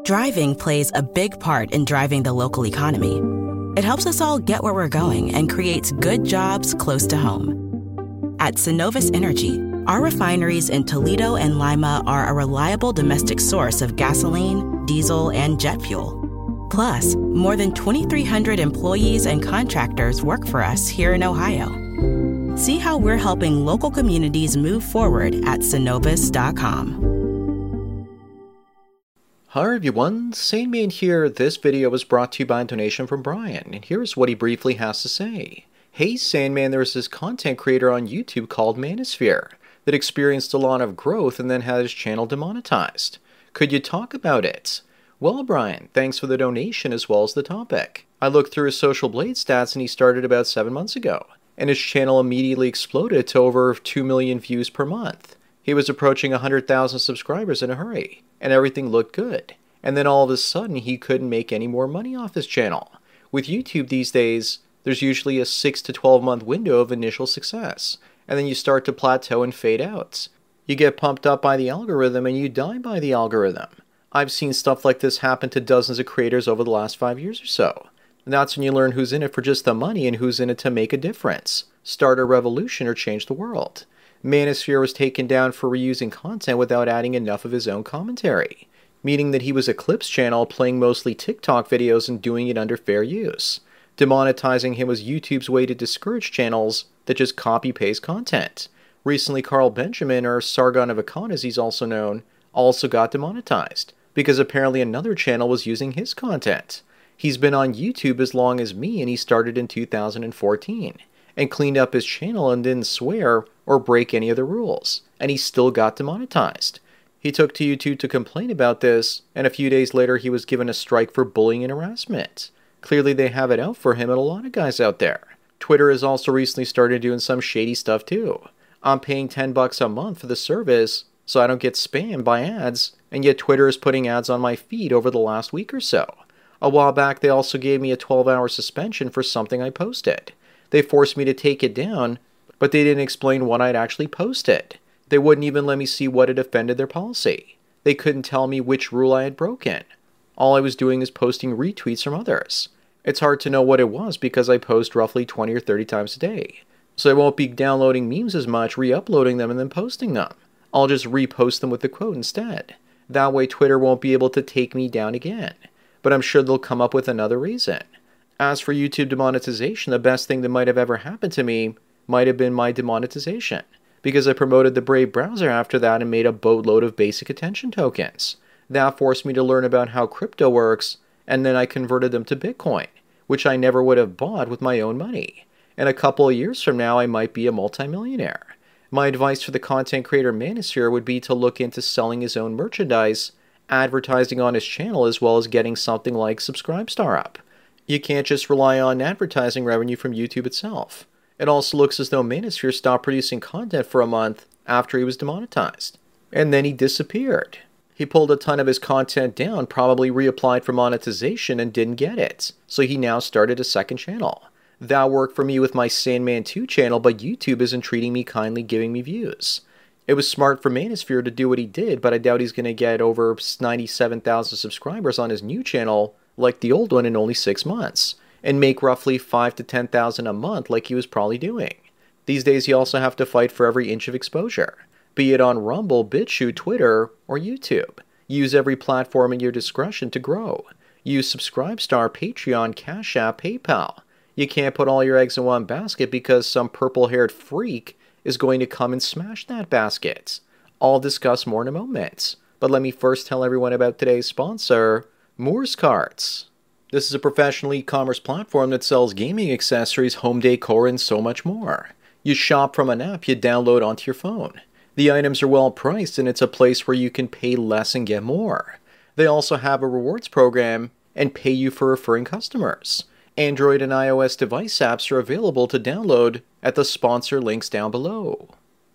Driving plays a big part in driving the local economy. It helps us all get where we're going and creates good jobs close to home. At Synovus Energy, our refineries in Toledo and Lima are a reliable domestic source of gasoline, diesel, and jet fuel. Plus, more than 2,300 employees and contractors work for us here in Ohio. See how we're helping local communities move forward at Synovus.com. Hi everyone, Sandman here. This video was brought to you by a donation from Brian, and here's what he briefly has to say. Hey Sandman, there's this content creator on YouTube called Manosphere that experienced a lot of growth and then had his channel demonetized. Could you talk about it? Well, Brian, thanks for the donation as well as the topic. I looked through his Social Blade stats and he started about 7 months ago, and his channel immediately exploded to over 2 million views per month. He was approaching 100,000 subscribers in a hurry, and everything looked good. And then all of a sudden, he couldn't make any more money off his channel. With YouTube these days, there's usually a 6 to 12 month window of initial success, and then you start to plateau and fade out. You get pumped up by the algorithm and you die by the algorithm. I've seen stuff like this happen to dozens of creators over the last 5 years or so. And that's when you learn who's in it for just the money and who's in it to make a difference, start a revolution, or change the world. Manosphere was taken down for reusing content without adding enough of his own commentary, meaning that he was a clips channel playing mostly TikTok videos and doing it under fair use. Demonetizing him was YouTube's way to discourage channels that just copy-paste content. Recently, Carl Benjamin, or Sargon of Akkad as he's also known, also got demonetized, because apparently another channel was using his content. He's been on YouTube as long as me, and he started in 2014. And cleaned up his channel and didn't swear or break any of the rules, and he still got demonetized. He took to YouTube to complain about this, and a few days later he was given a strike for bullying and harassment. Clearly they have it out for him and a lot of guys out there. Twitter has also recently started doing some shady stuff too. I'm paying $10 a month for the service so I don't get spammed by ads, and yet Twitter is putting ads on my feed over the last week or so. A while back they also gave me a 12-hour suspension for something I posted. They forced me to take it down, but they didn't explain what I'd actually posted. They wouldn't even let me see what had offended their policy. They couldn't tell me which rule I had broken. All I was doing is posting retweets from others. It's hard to know what it was because I post roughly 20 or 30 times a day. So I won't be downloading memes as much, re-uploading them, and then posting them. I'll just repost them with the quote instead. That way Twitter won't be able to take me down again. But I'm sure they'll come up with another reason. As for YouTube demonetization, the best thing that might have ever happened to me might have been my demonetization, because I promoted the Brave browser after that and made a boatload of basic attention tokens. That forced me to learn about how crypto works, and then I converted them to Bitcoin, which I never would have bought with my own money. And a couple of years from now, I might be a multimillionaire. My advice for the content creator Manosphere would be to look into selling his own merchandise, advertising on his channel, as well as getting something like Subscribestar up. You can't just rely on advertising revenue from YouTube itself. It also looks as though Manosphere stopped producing content for a month after he was demonetized. And then he disappeared. He pulled a ton of his content down, probably reapplied for monetization and didn't get it. So he now started a second channel. That worked for me with my Sandman 2 channel, but YouTube isn't treating me kindly, giving me views. It was smart for Manosphere to do what he did, but I doubt he's going to get over 97,000 subscribers on his new channel like the old one in only 6 months, and make roughly 5,000 to 10,000 a month like he was probably doing. These days you also have to fight for every inch of exposure, be it on Rumble, BitChute, Twitter, or YouTube. Use every platform at your discretion to grow. Use Subscribestar, Patreon, Cash App, PayPal. You can't put all your eggs in one basket because some purple-haired freak is going to come and smash that basket. I'll discuss more in a moment, but let me first tell everyone about today's sponsor, Moore's Carts. This is a professional e-commerce platform that sells gaming accessories, home decor, and so much more. You shop from an app you download onto your phone. The items are well priced, and it's a place where you can pay less and get more. They also have a rewards program and pay you for referring customers. Android and iOS device apps are available to download at the sponsor links down below.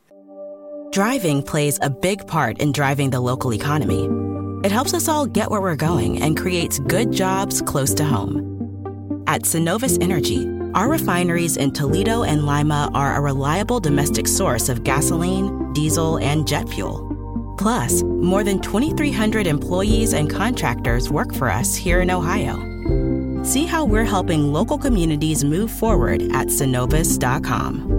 Driving plays a big part in driving the local economy. It helps us all get where we're going and creates good jobs close to home. At Synovus Energy, our refineries in Toledo and Lima are a reliable domestic source of gasoline, diesel, and jet fuel. Plus, more than 2,300 employees and contractors work for us here in Ohio. See how we're helping local communities move forward at Synovus.com.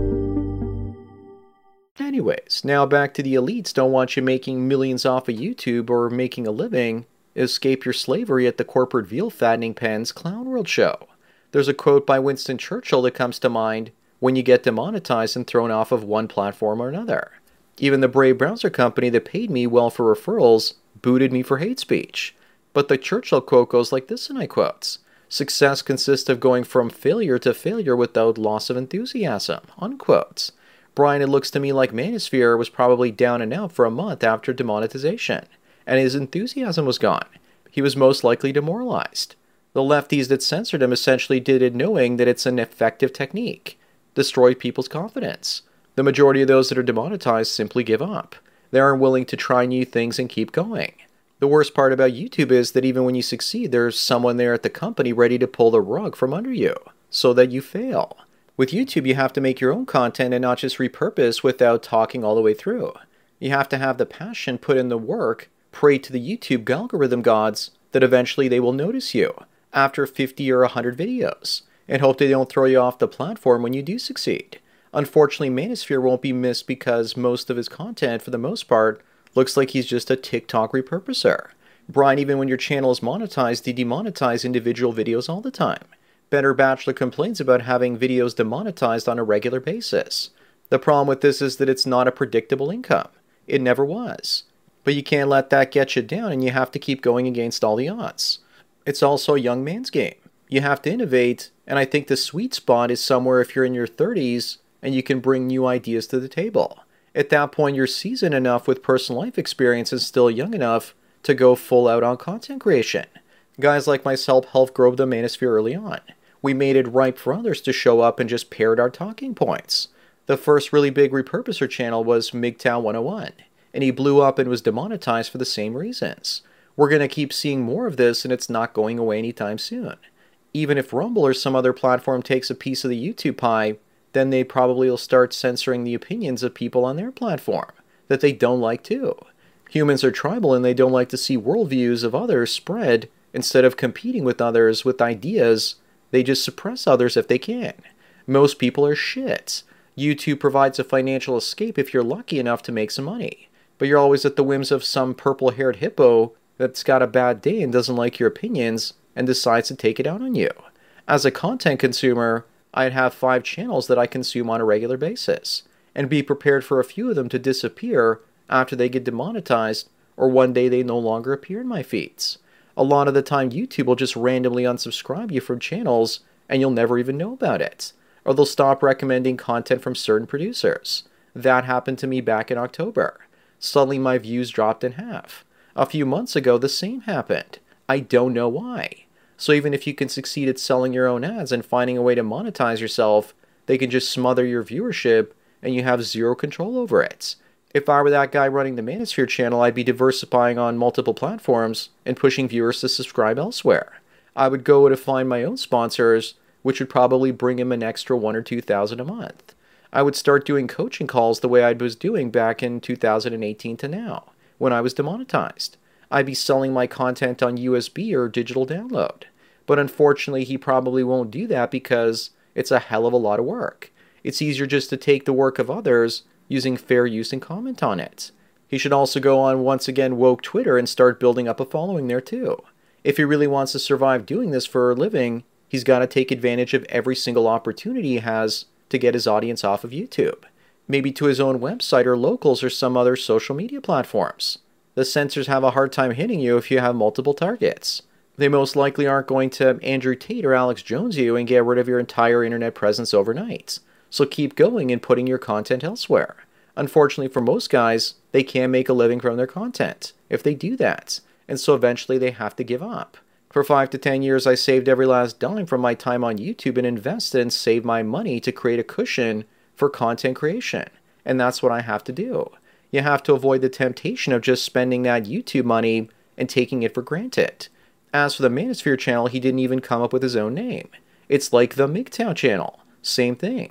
Anyways, now back to the elites don't want you making millions off of YouTube or making a living. Escape your slavery at the corporate veal fattening pens Clown World show. There's a quote by Winston Churchill that comes to mind when you get demonetized and thrown off of one platform or another. Even the Brave browser company that paid me well for referrals booted me for hate speech. But the Churchill quote goes like this, and I quote, "Success consists of going from failure to failure without loss of enthusiasm," unquote. Brian, it looks to me like Manosphere was probably down and out for a month after demonetization, and his enthusiasm was gone. He was most likely demoralized. The lefties that censored him essentially did it knowing that it's an effective technique. Destroy people's confidence. The majority of those that are demonetized simply give up. They aren't willing to try new things and keep going. The worst part about YouTube is that even when you succeed, there's someone there at the company ready to pull the rug from under you so that you fail. With YouTube, you have to make your own content and not just repurpose without talking all the way through. You have to have the passion, put in the work, pray to the YouTube algorithm gods that eventually they will notice you after 50 or 100 videos, and hope they don't throw you off the platform when you do succeed. Unfortunately, Manosphere won't be missed because most of his content, for the most part, looks like he's just a TikTok repurposer. Brian, even when your channel is monetized, they demonetize individual videos all the time. Better Bachelor complains about having videos demonetized on a regular basis. The problem with this is that it's not a predictable income. It never was. But you can't let that get you down, and you have to keep going against all the odds. It's also a young man's game. You have to innovate, and I think the sweet spot is somewhere if you're in your 30s and you can bring new ideas to the table. At that point, you're seasoned enough with personal life experience and still young enough to go full out on content creation. Guys like myself helped grow the Manosphere early on. We made it ripe for others to show up and just parrot our talking points. The first really big repurposer channel was MGTOW 101, and he blew up and was demonetized for the same reasons. We're going to keep seeing more of this, and it's not going away anytime soon. Even if Rumble or some other platform takes a piece of the YouTube pie, then they probably will start censoring the opinions of people on their platform that they don't like too. Humans are tribal and they don't like to see worldviews of others spread. Instead of competing with others with ideas, they just suppress others if they can. Most people are shit. YouTube provides a financial escape if you're lucky enough to make some money. But you're always at the whims of some purple-haired hippo that's got a bad day and doesn't like your opinions and decides to take it out on you. As a content consumer, I'd have 5 channels that I consume on a regular basis, and be prepared for a few of them to disappear after they get demonetized or one day they no longer appear in my feeds. A lot of the time YouTube will just randomly unsubscribe you from channels and you'll never even know about it. Or they'll stop recommending content from certain producers. That happened to me back in October. Suddenly my views dropped in half. A few months ago the same happened. I don't know why. So even if you can succeed at selling your own ads and finding a way to monetize yourself, they can just smother your viewership and you have zero control over it. If I were that guy running the Manosphere channel, I'd be diversifying on multiple platforms and pushing viewers to subscribe elsewhere. I would go to find my own sponsors, which would probably bring him an extra $1,000 or $2,000 a month. I would start doing coaching calls the way I was doing back in 2018 to now, when I was demonetized. I'd be selling my content on USB or digital download. But unfortunately, he probably won't do that because it's a hell of a lot of work. It's easier just to take the work of others using fair use and comment on it. He should also go on once again woke Twitter and start building up a following there too. If he really wants to survive doing this for a living, he's got to take advantage of every single opportunity he has to get his audience off of YouTube. Maybe to his own website or locals or some other social media platforms. The censors have a hard time hitting you if you have multiple targets. They most likely aren't going to Andrew Tate or Alex Jones you and get rid of your entire internet presence overnight. So keep going and putting your content elsewhere. Unfortunately for most guys, they can't make a living from their content if they do that. And so eventually they have to give up. For 5 to 10 years, I saved every last dime from my time on YouTube and invested and saved my money to create a cushion for content creation. And that's what I have to do. You have to avoid the temptation of just spending that YouTube money and taking it for granted. As for the Manosphere channel, he didn't even come up with his own name. It's like the MGTOW channel. Same thing.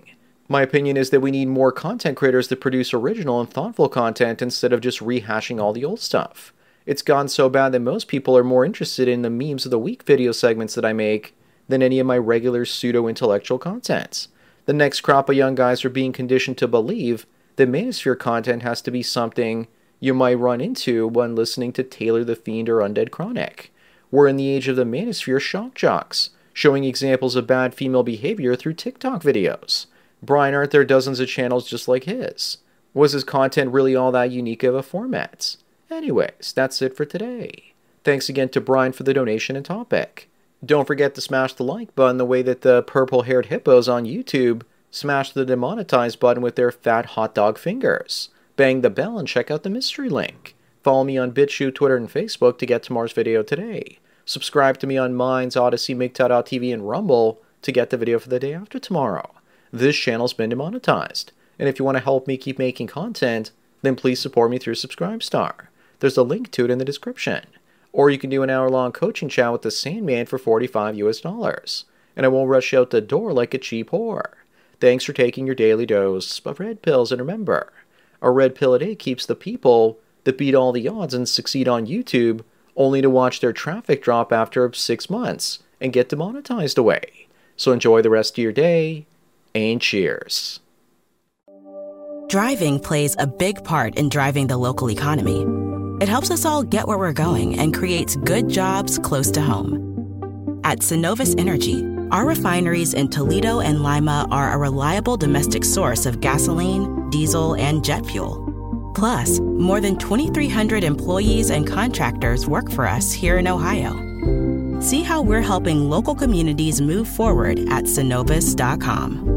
My opinion is that we need more content creators that produce original and thoughtful content instead of just rehashing all the old stuff. It's gone so bad that most people are more interested in the memes of the week video segments that I make than any of my regular pseudo-intellectual contents. The next crop of young guys are being conditioned to believe that Manosphere content has to be something you might run into when listening to Taylor the Fiend or Undead Chronic. We're in the age of the Manosphere shock jocks, showing examples of bad female behavior through TikTok videos. Brian, aren't there dozens of channels just like his? Was his content really all that unique of a format? Anyways, that's it for today. Thanks again to Brian for the donation and topic. Don't forget to smash the like button the way that the purple-haired hippos on YouTube smash the demonetize button with their fat hot dog fingers. Bang the bell and check out the mystery link. Follow me on BitChute, Twitter, and Facebook to get tomorrow's video today. Subscribe to me on Minds, Odyssey, MGTOW.tv, and Rumble to get the video for the day after tomorrow. This channel's been demonetized, and if you want to help me keep making content, then please support me through Subscribestar. There's a link to it in the description. Or you can do an hour-long coaching chat with the Sandman for $45 and I won't rush out the door like a cheap whore. Thanks for taking your daily dose of red pills, and remember, a red pill a day keeps the people that beat all the odds and succeed on YouTube only to watch their traffic drop after 6 months and get demonetized away. So enjoy the rest of your day, and cheers. Driving plays a big part in driving the local economy. It helps us all get where we're going and creates good jobs close to home. At Synovus Energy, our refineries in Toledo and Lima are a reliable domestic source of gasoline, diesel, and jet fuel. Plus, more than 2,300 employees and contractors work for us here in Ohio. See how we're helping local communities move forward at Synovus.com.